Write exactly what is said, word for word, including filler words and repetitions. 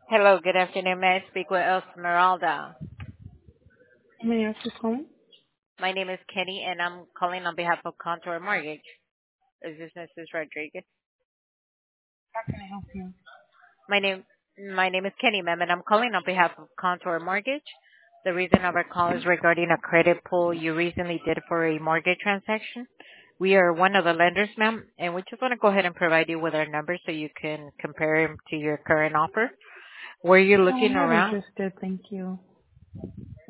Hello, good afternoon. May I speak with Esmeralda? May I ask who's calling? My name is Kenny, and I'm calling on behalf of Contour Mortgage. Is this Missus Rodriguez? How can I help you? My name, my name is Kenny, ma'am, and I'm calling on behalf of Contour Mortgage. The reason of our call is regarding a credit pull you recently did for a mortgage transaction. We are one of the lenders, ma'am, and we just want to go ahead and provide you with our numbers so you can compare them to your current offer. Were you Oh, I'm looking not around? interested, thank you.